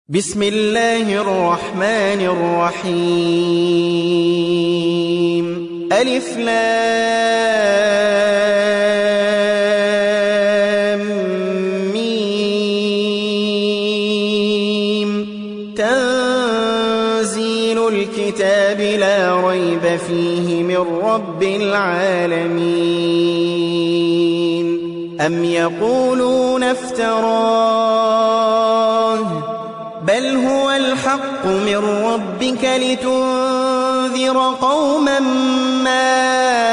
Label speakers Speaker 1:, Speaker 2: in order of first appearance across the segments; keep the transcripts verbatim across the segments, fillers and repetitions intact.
Speaker 1: بسم الله الرحمن الرحيم ألف لام ميم تنزيل الكتاب لا ريب فيه من رب العالمين أم يقولون افتراه بل هو الحق من ربك لتنذر قوما ما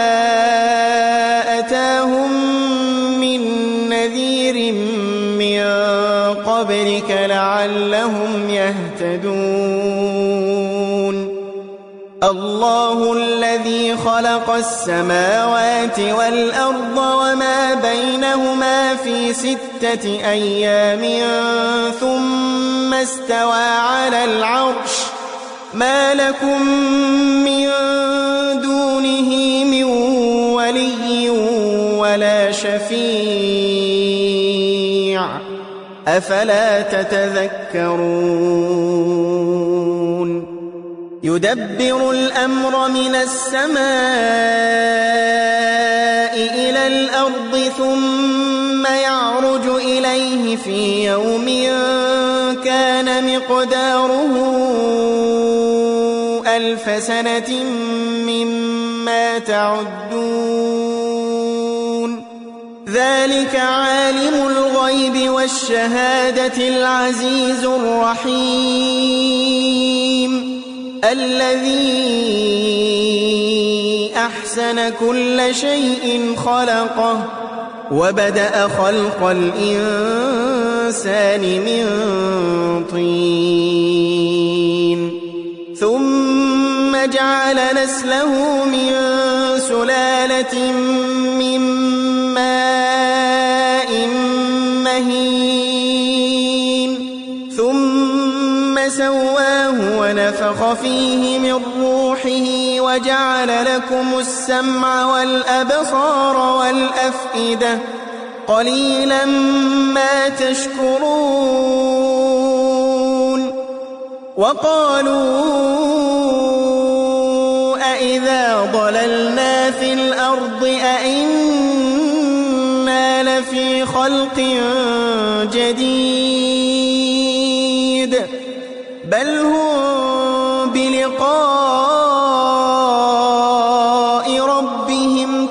Speaker 1: أتاهم من نذير من قبلك لعلهم يهتدون الله الذي خلق السماوات والأرض وما بينهما في ستة أيام ثم استوى على العرش ما لكم من دونه من ولي ولا شفيع أفلا تتذكرون يدبر الأمر من السماء إلى الأرض ثم يعرج إليه في يوم كان مقداره ألف سنة مما تعدون ذلك عالم الغيب والشهادة العزيز الرحيم الذي أحسن كل شيء خلقه وبدأ خلق الإنسان من طين ثم جعل نسله من سلالة من ماء مهين ثم سواه ونفخ فيه من روحه وجعل لكم السمع والأبصار والأفئدة قليلا ما تشكرون وقالوا أإذا ضللنا في الأرض أإنا لفي خلق جديد بل هم بلقاء ربهم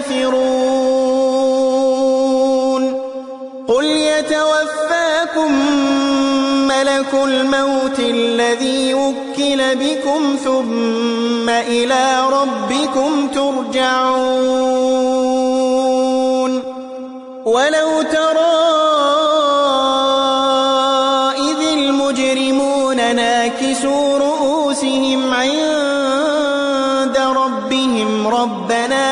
Speaker 1: كافرون قل يتوفاكم ملك الموت الذي وكل بكم ثم إلى ربكم ترجعون ولو ترى إذ المجرمون ناكسوا رؤوسهم عند ربهم ربنا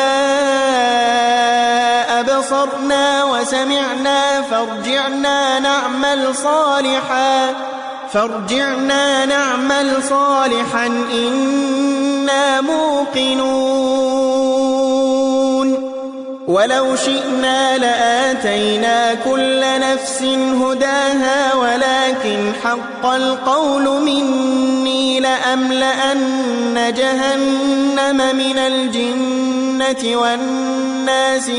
Speaker 1: أبصرنا وسمعنا فارجعنا نعمل صالحا فارجعنا نعمل صالحا إنا موقنون ولو شئنا لآتينا كل نفس هداها ولكن حق القول مني لأملأن جهنم من الجنة والناس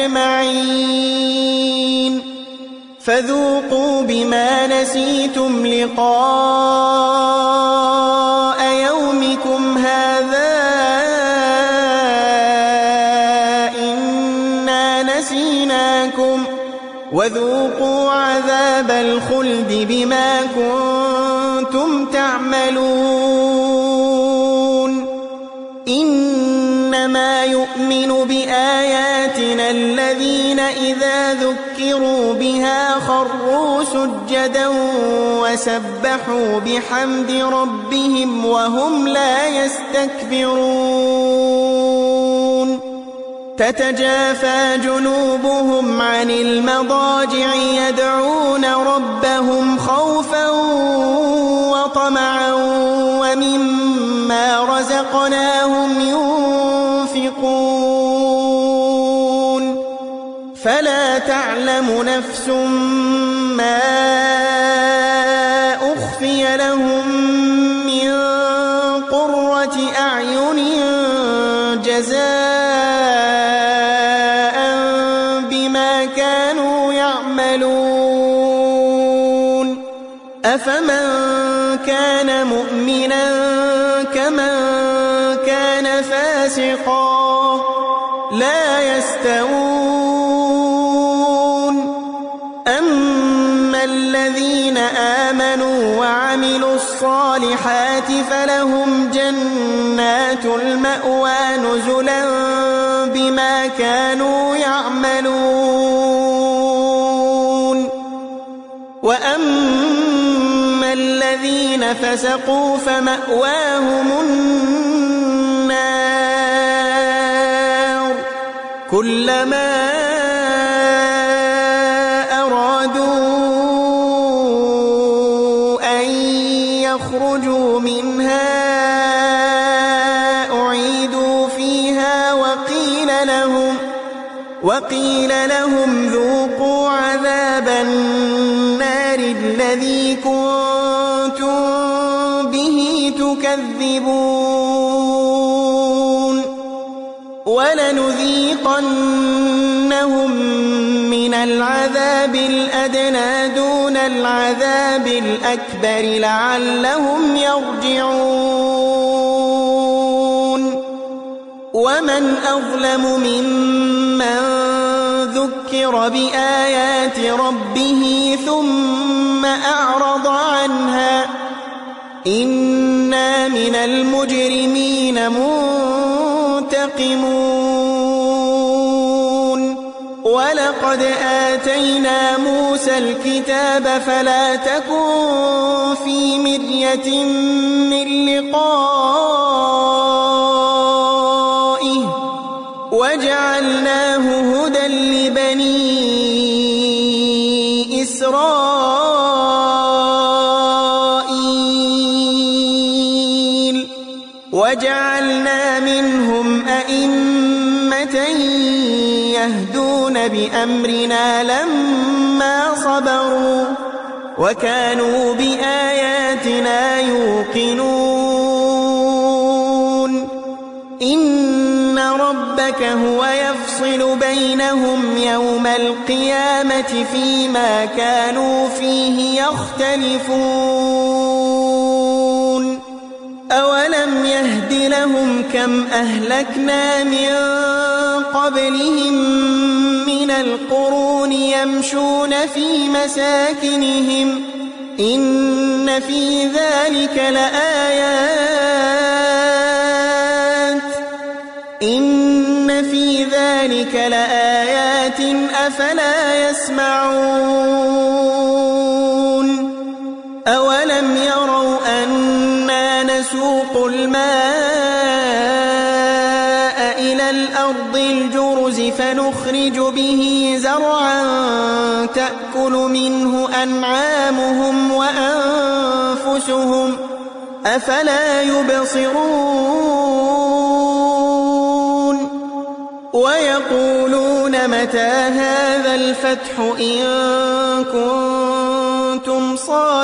Speaker 1: أجمعين فذوقوا بما نسيتم لقاء يومكم هذا إنا نسيناكم وذوقوا عذاب الخلد بما كنتم تعملون إنما يؤمن بآياتنا الذين إذا ذكروا بها خروا سجدا وسبحوا بحمد ربهم وهم لا يستكبرون تتجافى جنوبهم عن المضاجع يدعون ربهم خوفا وطمعا ومما رزقناهم ينفقون فلا تعلم نفس ما نخفي لهم من قرة أعين جزاء بما كانوا يعملون أفمن كان مؤمنا كمن كان فاسقا لا يستوون أما الذين آمنوا وعملوا الصالحات فلهم جنات المأوى نزلا بما كانوا يعملون وأما الذين فسقوا فمأواهم النار كلما أرادوا أن يخرجوا منها أعيدوا فيها وقيل لهم وقيل لهم ذوقوا عذاب النار الذي كنتم به تكذبون ولنذيقنهم من العذاب الأدنى دون العذاب الأكبر لعلهم يرجعون ومن أظلم ممن ذكر بآيات ربه ثم أعرض عنها إنا من المجرمين منتقمون ولقد آتينا موسى الكتاب فلا تكن في مرية من لقائه وجعلناه هدى لبني إسرائيل وجعلنا منهم أئمة يهدون بأمرنا لما صبروا وكانوا بآياتنا يوقنون إن ربك هو يفصل بينهم يوم القيامة فيما كانوا فيه يختلفون أولم يهد لهم كم أهلكنا من قبلهم من القرون يمشون في مساكنهم إن في ذلك لآيات إن في ذلك لآيات أفلا يسمعون أولم يروا أنا نسوق الماء إلى الأرض الجرز فنخرج به زرعا تأكل منه أنعامهم وأنفسهم أفلا يبصرون ويقولون متى هذا الفتح إن كنتم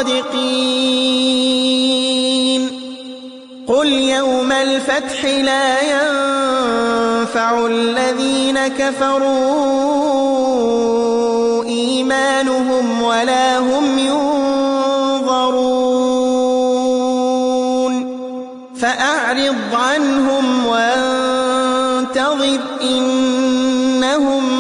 Speaker 1: صادقين قل يوم الفتح لا ينفع الذين كفروا إيمانهم ولا هم ينظرون فأعرض عنهم وانتظر إنهم